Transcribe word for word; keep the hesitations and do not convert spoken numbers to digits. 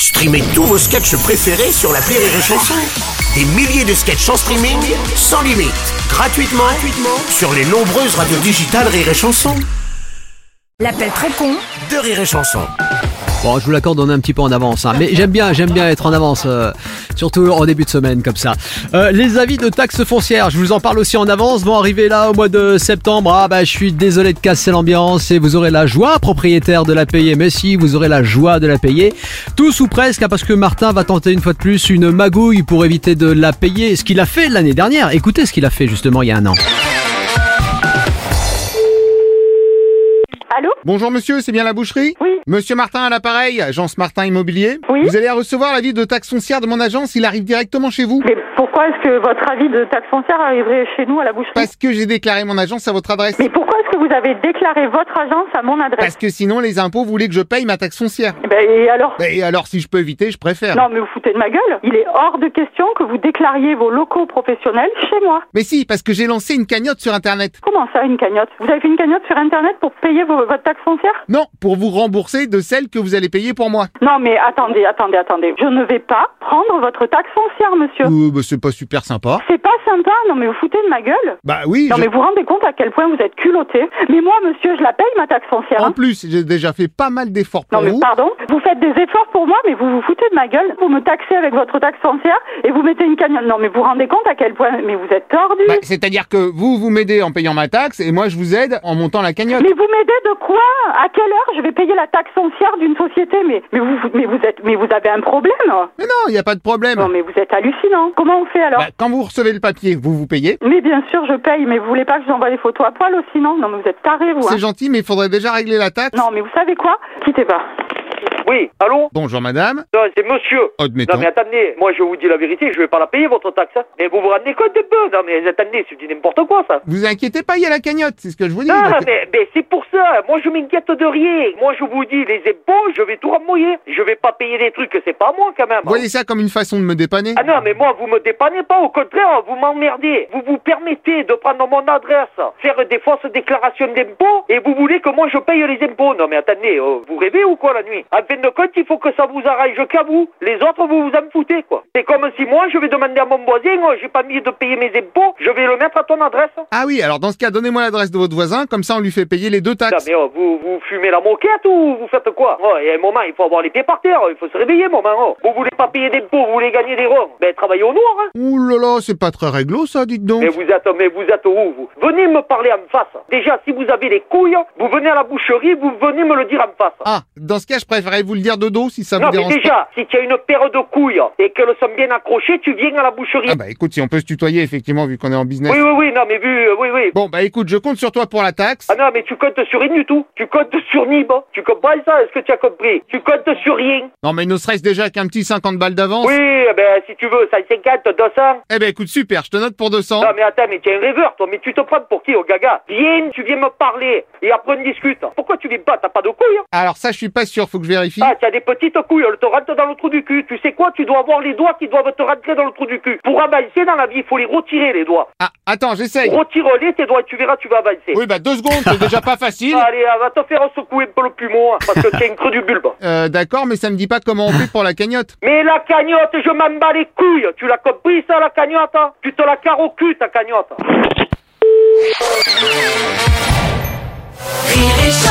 Streamez tous vos sketchs préférés sur l'appli Rire et Chanson. Des milliers de sketchs en streaming, sans limite, gratuitement, gratuitement sur les nombreuses radios digitales Rire et Chanson. L'appel très con de Rire et Chanson. Bon, je vous l'accorde, on est un petit peu en avance, hein. Mais j'aime bien, j'aime bien être en avance, euh, surtout en début de semaine comme ça. Euh, les avis de taxes foncières, je vous en parle aussi en avance, vont arriver là au mois de septembre. Ah bah, je suis désolé de casser l'ambiance et vous aurez la joie, propriétaire, de la payer. Mais si, vous aurez la joie de la payer, tous ou presque, hein, parce que Martin va tenter une fois de plus une magouille pour éviter de la payer. Ce qu'il a fait l'année dernière. Écoutez ce qu'il a fait justement il y a un an. Allô ? Bonjour monsieur, c'est bien la boucherie ? Oui. Monsieur Martin à l'appareil, agence Martin Immobilier. Oui. Vous allez recevoir l'avis de taxe foncière de mon agence, il arrive directement chez vous. Mais pourquoi est-ce que votre avis de taxe foncière arriverait chez nous à la boucherie ? Parce que j'ai déclaré mon agence à votre adresse. Mais pourquoi est-ce que vous avez déclaré votre agence à mon adresse ? Parce que sinon les impôts voulaient que je paye ma taxe foncière. Eh ben, et alors ? Et alors si je peux éviter, je préfère. Non mais vous foutez de ma gueule. Il est hors de question que vous déclariez vos locaux professionnels chez moi. Mais si, parce que j'ai lancé une cagnotte sur internet. Comment ça, une cagnotte ? Vous avez fait une cagnotte sur internet pour payer vos, votre taxe foncière ? Non, pour vous rembourser de celle que vous allez payer pour moi. Non mais attendez, attendez, attendez. Je ne vais pas prendre votre taxe foncière, monsieur. Euh, bah c'est pas super sympa. C'est pas sympa, non mais vous foutez de ma gueule. Bah oui, Non je... mais vous vous rendez compte à quel point vous êtes culotté. Mais moi, monsieur, je la paye ma taxe foncière. En hein. plus, j'ai déjà fait pas mal d'efforts pour Non mais vous. pardon, vous faites des efforts pour moi, mais vous vous foutez de ma gueule. Vous me taxez avec votre taxe foncière et vous mettez une cagnotte. Non mais vous vous rendez compte à quel point, mais vous êtes tordu. Bah, c'est-à-dire que vous, vous m'aidez en payant ma taxe et moi je vous aide en montant la cagnotte. Mais vous m'aidez de quoi ? À quelle heure je vais payer la taxe foncière d'une société ? Mais mais vous mais vous êtes mais vous avez un problème ? Mais non, il n'y a pas de problème. Non mais vous êtes hallucinant. Comment on fait alors ? Bah, quand vous recevez le papier, vous vous payez. Mais bien sûr je paye, mais vous voulez pas que je vous envoie des photos à poil aussi, non ? Non mais vous êtes tarés vous. C'est Hein. gentil, mais il faudrait déjà régler la taxe. Non mais vous savez quoi ? Quittez pas. Oui, allô ? Bonjour madame. Non, c'est monsieur. Admettons. Non mais attendez, moi je vous dis la vérité, je vais pas la payer votre taxe. Hein. Mais vous vous rendez compte de peu ? Non mais attendez, c'est du n'importe quoi ça. Vous inquiétez pas, il y a la cagnotte, c'est ce que je vous dis. Non La- mais, mais c'est pour ça, moi je m'inquiète de rien. Moi je vous dis, les impôts, je vais tout remouiller. Je vais pas payer des trucs que c'est pas moi quand même. Vous voyez ça comme une façon de me dépanner? Ah non mais moi vous me dépannez pas, au contraire, vous m'emmerdez. Vous vous permettez de prendre mon adresse, faire des fausses déclarations d'impôts et vous voulez que moi je paye les impôts. Non mais attendez, euh, vous rêvez ou quoi la nuit? En fin de compte, il faut que ça vous arrange qu'à vous. Les autres, vous vous en foutez, quoi. C'est comme si moi, je vais demander à mon voisin, oh, j'ai pas mis de payer mes impôts, je vais le mettre à ton adresse. Ah oui, alors dans ce cas, donnez-moi l'adresse de votre voisin, comme ça on lui fait payer les deux Non, taxes. mais oh, vous, vous fumez la moquette ou vous faites quoi? Oh, il y a un moment, il faut avoir les pieds par terre, il faut se réveiller, moment. Oh. Vous voulez pas payer d'impôts, vous voulez gagner des ronds. Ben, travaillez au noir, hein. Ouh là là, c'est pas très réglo ça, dites donc. Mais vous êtes, mais vous êtes où, vous? Venez me parler en face. Déjà, si vous avez les couilles, vous venez à la boucherie, vous venez me le dire en face. Ah, dans ce cas, je préférerais vous le dire de dos si ça Non, vous mais dérange déjà, pas. si tu as une paire de couilles et qu'elles sont bien accrochées, tu viens à la boucherie. Ah bah écoute, si on peut se tutoyer effectivement vu qu'on est en business. Oui, oui, oui, non, mais vu, euh, oui, oui. Bon bah écoute, je compte sur toi pour la taxe. Ah non, mais tu comptes sur rien du tout. Tu comptes sur Nib. Tu comprends ça? Est-ce que tu as compris? Tu comptes sur rien. Non mais ne serait-ce déjà qu'un petit cinquante balles d'avance. Oui, eh ben, si tu veux, cent cinquante, deux cents. Eh ben écoute, super, je te note pour deux cents. Non, mais attends, mais tu es un rêveur, toi. Mais tu te prends pour qui, au gaga? Viens, tu viens me parler. Et après, on discute. Pourquoi tu viens pas? T'as pas de couilles? Alors ça, je suis pas sûr, faut que je vérifie. Ah, tu as des petites couilles. Elles te rentrent dans le trou du cul. Tu sais quoi? Tu dois avoir les doigts qui doivent te rentrer dans le trou du cul. Pour avancer dans la vie, il faut les retirer, les doigts. Ah, attends, j'essaye. Retire-les, tes doigts, et tu verras, tu vas avancer. Oui, bah deux secondes, c'est déjà pas facile. Allez, ah, va te faire secouer un peu le poumon, hein, parce que tu as un creux du bulbe. Euh, d'accord, mais ça me dit pas comment on fait pour la cagnotte. Mais la cagnotte, je m'en bats les couilles. Tu l'as compris, ça, la cagnotte? Hein? Tu te la carres au cul, ta cagnotte. Rire et Chanson.